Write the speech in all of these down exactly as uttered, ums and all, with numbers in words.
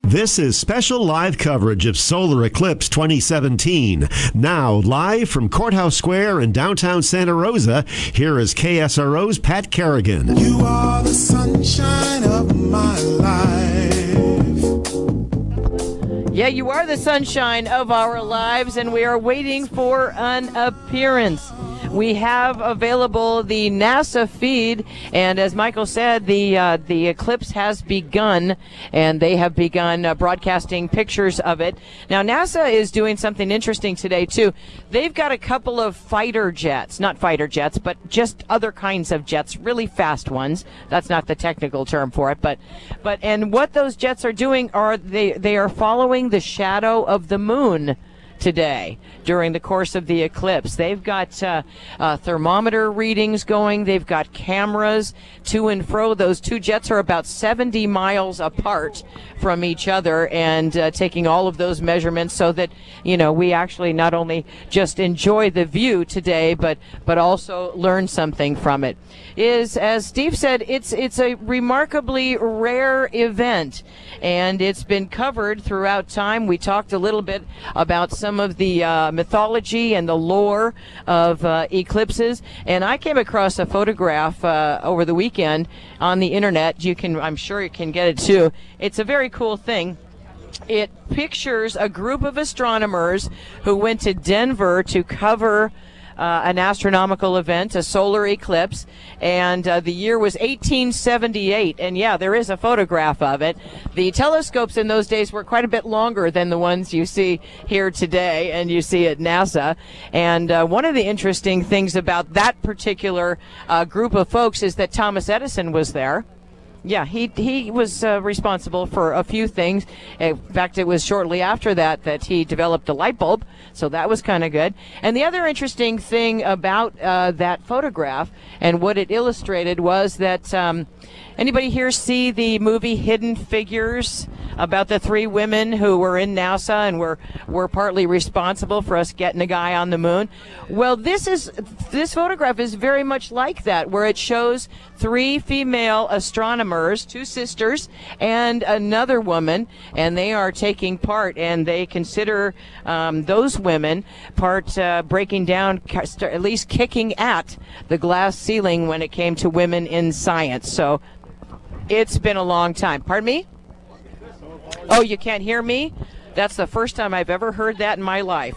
This is special live coverage of Solar Eclipse twenty seventeen. Now, live from Courthouse Square in downtown Santa Rosa, here is K S R O's Pat Kerrigan. You are the sunshine of my life. Yeah, you are the sunshine of our lives, and we are waiting for an appearance. We have available the NASA feed, and as Michael said, the uh, the eclipse has begun, and they have begun uh, broadcasting pictures of it. Now, NASA is doing something interesting today, too. They've got a couple of fighter jets, not fighter jets, but just other kinds of jets, really fast ones. That's not the technical term for it, but but and what those jets are doing are they they are following the shadow of the moon today during the course of the eclipse. They've got uh, uh, thermometer readings going. They've got cameras to and fro. Those two jets are about seventy miles apart from each other, and uh, taking all of those measurements so that, you know, we actually not only just enjoy the view today, but but also learn something from it. Is, as Steve said, it's it's a remarkably rare event, and it's been covered throughout time. We talked a little bit about some of the uh, mythology and the lore of uh, eclipses, and I came across a photograph uh, over the weekend on the internet. You can, I'm sure you can get it too. It's a very cool thing. It pictures a group of astronomers who went to Denver to cover Uh, an astronomical event, a solar eclipse, and uh, the year was eighteen seventy-eight, and yeah, there is a photograph of it. The telescopes in those days were quite a bit longer than the ones you see here today and you see at NASA, and uh, one of the interesting things about that particular uh, group of folks is that Thomas Edison was there. Yeah, he he was uh, responsible for a few things. In fact, it was shortly after that that he developed a light bulb, so that was kind of good. And the other interesting thing about uh, that photograph and what it illustrated was that um, anybody here see the movie Hidden Figures, about the three women who were in NASA and were were partly responsible for us getting a guy on the moon? Well, this is this photograph is very much like that, where it shows three female astronomers, two sisters and another woman, and they are taking part, and they consider um, those women part uh, breaking down, at least kicking at the glass ceiling when it came to women in science. So it's been a long time. Pardon me? Oh, you can't hear me? That's the first time I've ever heard that in my life.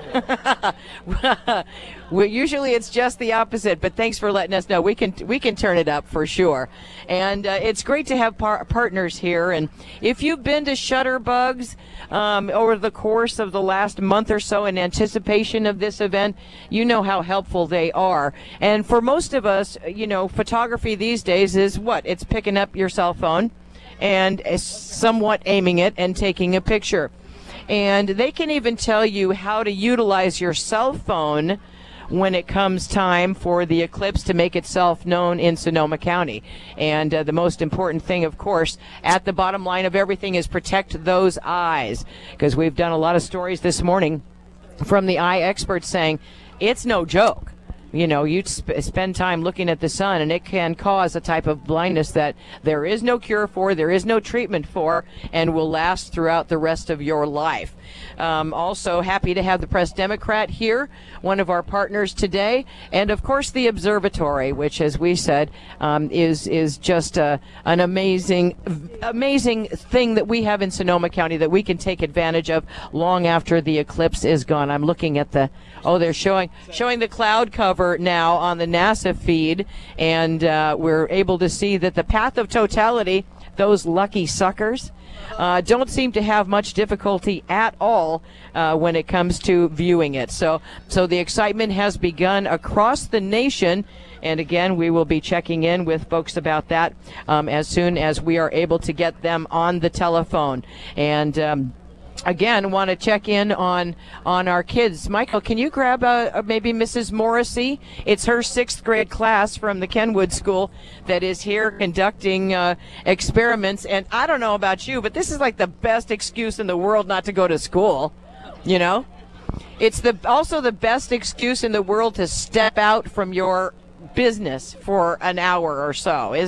Well, usually it's just the opposite, but thanks for letting us know. We can we can turn it up for sure. And uh, it's great to have par- partners here. And if you've been to Shutterbugs um, over the course of the last month or so in anticipation of this event, you know how helpful they are. And for most of us, you know, photography these days is what? It's picking up your cell phone and somewhat aiming it and taking a picture. And they can even tell you how to utilize your cell phone when it comes time for the eclipse to make itself known in Sonoma County. And uh, the most important thing, of course, at the bottom line of everything is protect those eyes, because we've done a lot of stories this morning from the eye experts saying it's no joke. You know, you sp- spend time looking at the sun, and it can cause a type of blindness that there is no cure for, there is no treatment for, and will last throughout the rest of your life. Um, also, happy to have the Press Democrat here, one of our partners today, and of course the observatory, which, as we said, um, is is just a, an amazing, amazing thing that we have in Sonoma County that we can take advantage of long after the eclipse is gone. I'm looking at the oh, they're showing showing the cloud cover now on the NASA feed, and uh, we're able to see that the path of totality, those lucky suckers, Uh, don't seem to have much difficulty at all uh, when it comes to viewing it. So, so the excitement has begun across the nation, and again, we will be checking in with folks about that um, as soon as we are able to get them on the telephone. And um, again, want to check in on on our kids. Michael, can you grab uh, maybe Missus Morrissey? It's her sixth grade class from the Kenwood School that is here conducting uh, experiments. And I don't know about you, but this is like the best excuse in the world not to go to school. You know, it's the also the best excuse in the world to step out from your business for an hour or so, isn't it?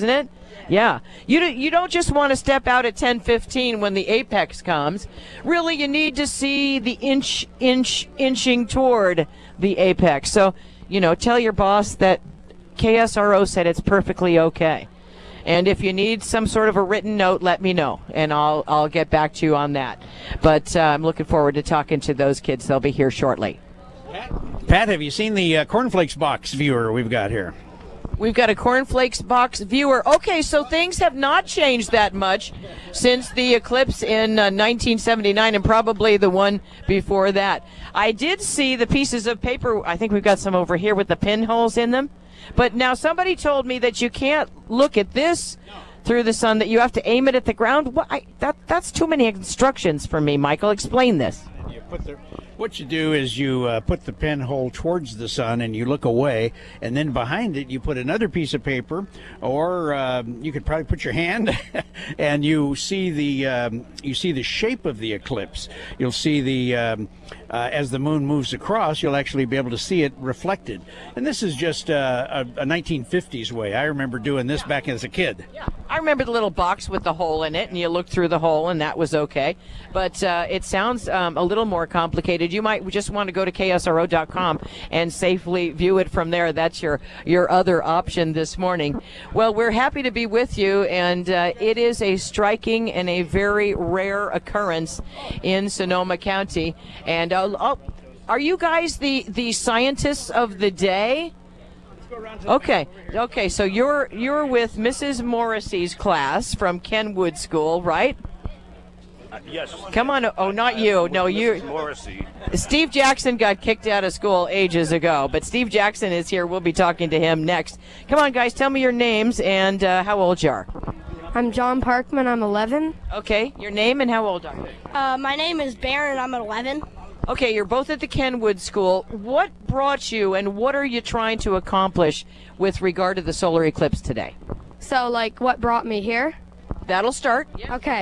Yeah, you don't, you don't just want to step out at ten fifteen when the apex comes. Really, you need to see the inch, inch, inching toward the apex. So, you know, tell your boss that K S R O said it's perfectly okay. And if you need some sort of a written note, let me know, and I'll I'll get back to you on that. But uh, I'm looking forward to talking to those kids. They'll be here shortly. Pat, Pat have you seen the uh, cornflakes box viewer we've got here? We've got a cornflakes box viewer. Okay, so things have not changed that much since the eclipse in uh, nineteen seventy-nine and probably the one before that. I did see the pieces of paper. I think we've got some over here with the pinholes in them. But now somebody told me that you can't look at this through the sun, that you have to aim it at the ground. What, I, that, that's too many instructions for me, Michael. Explain this. You put the, what you do is you uh, put the pinhole towards the sun and you look away, and then behind it you put another piece of paper, or um, you could probably put your hand, and you see the um, you see the shape of the eclipse. You'll see the um, uh, as the moon moves across, you'll actually be able to see it reflected. And this is just uh, a, a nineteen fifties way. I remember doing this back as a kid. Yeah, I remember the little box with the hole in it, and you look through the hole, and that was okay. But uh, it sounds um, a little more complicated. You might just want to go to K S R O dot com and safely view it from there. That's your, your other option this morning. Well, we're happy to be with you, and uh, it is a striking and a very rare occurrence in Sonoma County. And uh, oh, are you guys the, the scientists of the day? Okay, okay. So you're you're with Missus Morrissey's class from Kenwood School, right? Uh, yes. Come on. Oh, not you. No, you. Morrissey. Steve Jackson got kicked out of school ages ago, but Steve Jackson is here. We'll be talking to him next. Come on, guys. Tell me your names and uh, how old you are. I'm John Parkman. I'm eleven. Okay, your name and how old are you? Uh, my name is Baron. I'm eleven. Okay, you're both at the Kenwood School. What brought you, and what are you trying to accomplish with regard to the solar eclipse today? So, like, what brought me here? That'll start. Okay.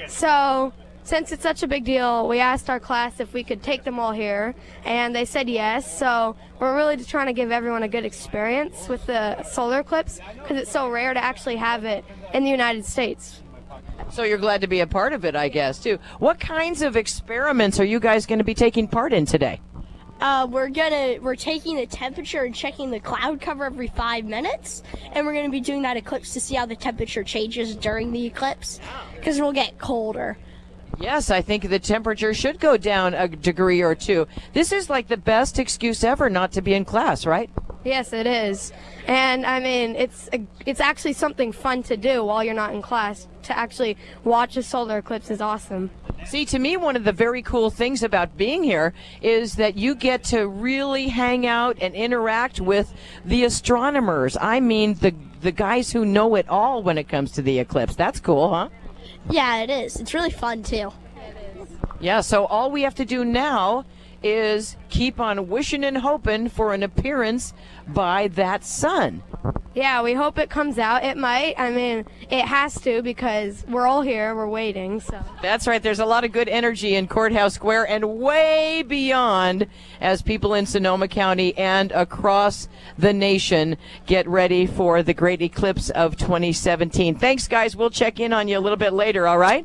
So, since it's such a big deal, we asked our class if we could take them all here, and they said yes. So, we're really just trying to give everyone a good experience with the solar eclipse because it's so rare to actually have it in the United States. So you're glad to be a part of it, I guess, too. What kinds of experiments are you guys going to be taking part in today? Uh, we're gonna we're taking the temperature and checking the cloud cover every five minutes, and we're gonna be doing that eclipse to see how the temperature changes during the eclipse, because it will get colder. Yes, I think the temperature should go down a degree or two. This is like the best excuse ever not to be in class, right? Yes, it is. And, I mean, it's a, it's actually something fun to do while you're not in class. To actually watch a solar eclipse is awesome. See, to me, one of the very cool things about being here is that you get to really hang out and interact with the astronomers. I mean, the the guys who know it all when it comes to the eclipse. That's cool, huh? Yeah, it is. It's really fun, too. Yeah, so all we have to do now is keep on wishing and hoping for an appearance by that sun. Yeah, we hope it comes out. It might. I mean, it has to because we're all here. We're waiting. So That's right. There's a lot of good energy in Courthouse Square and way beyond as people in Sonoma County and across the nation get ready for the great eclipse of twenty seventeen. Thanks, guys. We'll check in on you a little bit later, all right?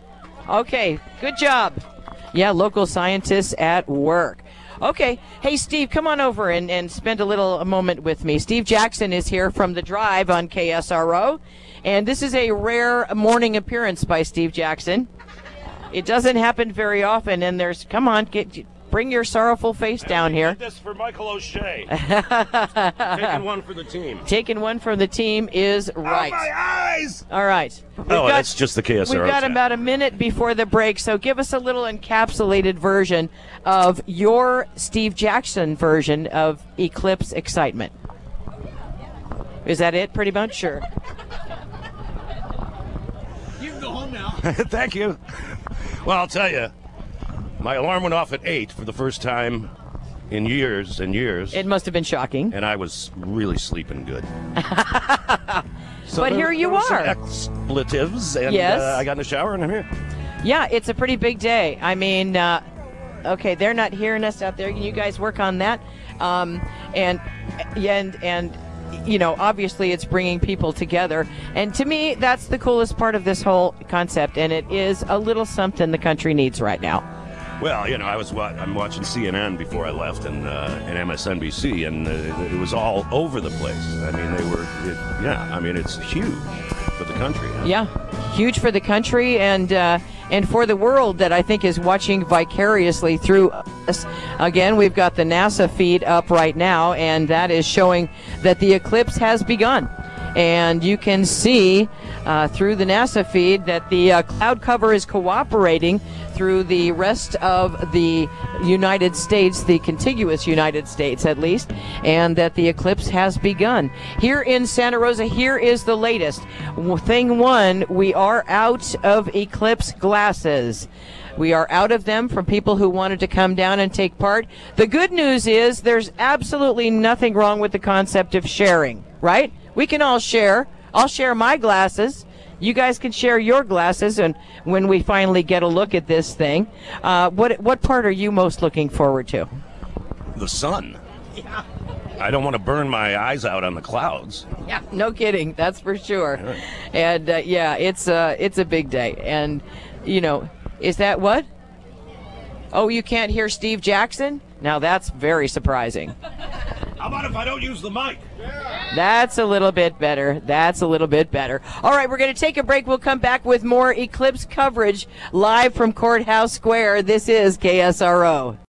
Okay, good job. Yeah, local scientists at work. Okay. Hey, Steve, come on over and, and spend a little a moment with me. Steve Jackson is here from The Drive on K S R O, and this is a rare morning appearance by Steve Jackson. It doesn't happen very often, and there's, come on, get, bring your sorrowful face down here. This for Michael O'Shea. Taking one for the team. Taking one from the team is right. Oh, my eyes! All right. We've Oh, got- that's just the K S R O. We've got chat. about a minute before the break, so give us a little encapsulated version of your Steve Jackson version of Eclipse excitement. Is that it, pretty much? Sure. You can go home now. Thank you. Well, I'll tell you, my alarm went off at eight for the first time in years and years, It must have been shocking. and I was really sleeping good. So But there- here you there were some are. expletives, and Yes. uh, I got in the shower, and I'm here. Yeah, it's a pretty big day. I mean, uh, okay, they're not hearing us out there. You guys work on that. Um, and, and, and you know, obviously it's bringing people together. And to me, that's the coolest part of this whole concept. And it is a little something the country needs right now. Well, you know, I was wa- I'm watching C N N before I left, and uh, and M S N B C, and uh, it was all over the place. I mean, they were, it, yeah. I mean, it's huge for the country. Huh? Yeah, huge for the country and uh, and for the world that I think is watching vicariously through us. Again, we've got the NASA feed up right now, and that is showing that the eclipse has begun. And you can see uh, through the NASA feed that the uh, cloud cover is cooperating through the rest of the United States, the contiguous United States at least, and that the eclipse has begun. Here in Santa Rosa, here is the latest. Thing one, we are out of eclipse glasses. We are out of them from people who wanted to come down and take part. The good news is there's absolutely nothing wrong with the concept of sharing, right? We can all share. I'll share my glasses. You guys can share your glasses, and when we finally get a look at this thing, uh, what what part are you most looking forward to? The sun. Yeah. I don't want to burn my eyes out on the clouds. Yeah, no kidding. That's for sure. Yeah. And uh, yeah, it's uh, it's a big day. And you know, is that what? Oh, you can't hear Steve Jackson? Now that's very surprising. How about if I don't use the mic? That's a little bit better. That's a little bit better. All right, we're going to take a break. We'll come back with more eclipse coverage live from Courthouse Square. This is K S R O.